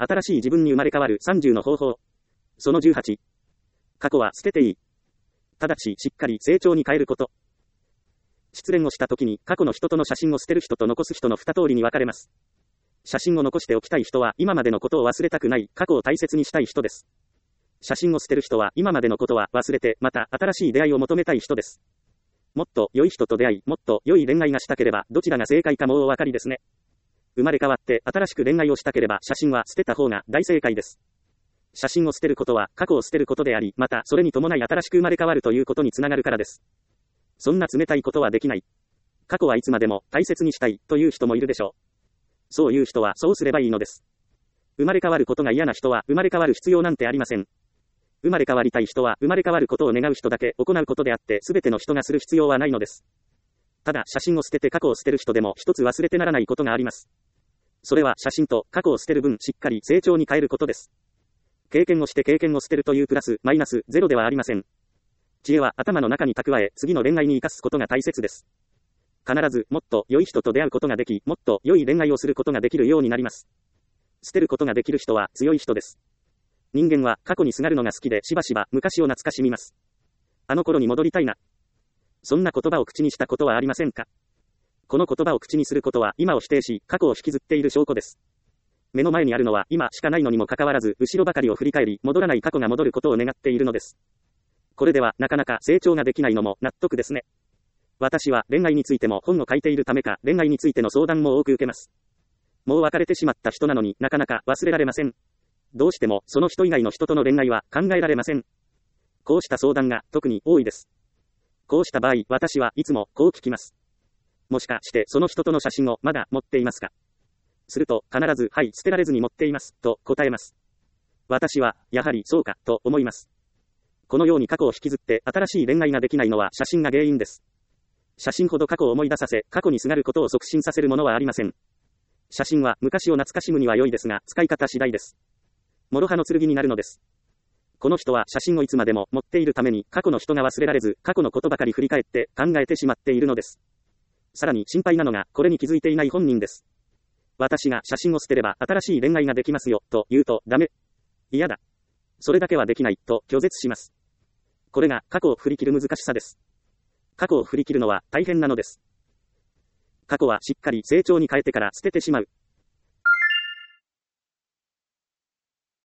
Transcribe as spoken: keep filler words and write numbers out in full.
新しい自分に生まれ変わるさんじゅうの方法。そのじゅうはち。過去は捨てていい。ただし、しっかり成長に変えること。失恋をした時に過去の人との写真を捨てる人と残す人の二通りに分かれます。写真を残しておきたい人は今までのことを忘れたくない、過去を大切にしたい人です。写真を捨てる人は今までのことは忘れて、また新しい出会いを求めたい人です。もっと良い人と出会い、もっと良い恋愛がしたければどちらが正解かもうお分かりですね。生まれ変わって新しく恋愛をしたければ写真は捨てた方が大正解です。写真を捨てることは過去を捨てることであり、またそれに伴い新しく生まれ変わるということにつながるからです。そんな冷たいことはできない。過去はいつまでも大切にしたいという人もいるでしょう。そういう人はそうすればいいのです。生まれ変わることが嫌な人は生まれ変わる必要なんてありません。生まれ変わりたい人は生まれ変わることを願う人だけ行うことであって、すべての人がする必要はないのです。ただ写真を捨てて過去を捨てる人でも一つ忘れてならないことがあります。それは写真と過去を捨てる分しっかり成長に変えることです。経験をして経験を捨てるというプラスマイナスゼロではありません。知恵は頭の中に蓄え、次の恋愛に生かすことが大切です。必ずもっと良い人と出会うことができ、もっと良い恋愛をすることができるようになります。捨てることができる人は強い人です。人間は過去にすがるのが好きでしばしば昔を懐かしみます。あの頃に戻りたいな。そんな言葉を口にしたことはありませんか？この言葉を口にすることは今を否定し過去を引きずっている証拠です。目の前にあるのは今しかないのにもかかわらず後ろばかりを振り返り戻らない過去が戻ることを願っているのです。これではなかなか成長ができないのも納得ですね。私は恋愛についても本を書いているためか恋愛についての相談も多く受けます。もう別れてしまった人なのになかなか忘れられません。どうしてもその人以外の人との恋愛は考えられません。こうした相談が特に多いです。こうした場合、私はいつもこう聞きます。もしかしてその人との写真をまだ持っていますか？すると必ずはい、捨てられずに持っていますと答えます。私はやはりそうかと思います。このように過去を引きずって新しい恋愛ができないのは写真が原因です。写真ほど過去を思い出させ、過去にすがることを促進させるものはありません。写真は昔を懐かしむには良いですが、使い方次第です。諸刃の剣になるのです。この人は写真をいつまでも持っているために過去の人が忘れられず、過去のことばかり振り返って考えてしまっているのです。さらに心配なのがこれに気づいていない本人です。私が写真を捨てれば新しい恋愛ができますよと言うとダメ。嫌だ。それだけはできないと拒絶します。これが過去を振り切る難しさです。過去を振り切るのは大変なのです。過去はしっかり成長に変えてから捨ててしまう。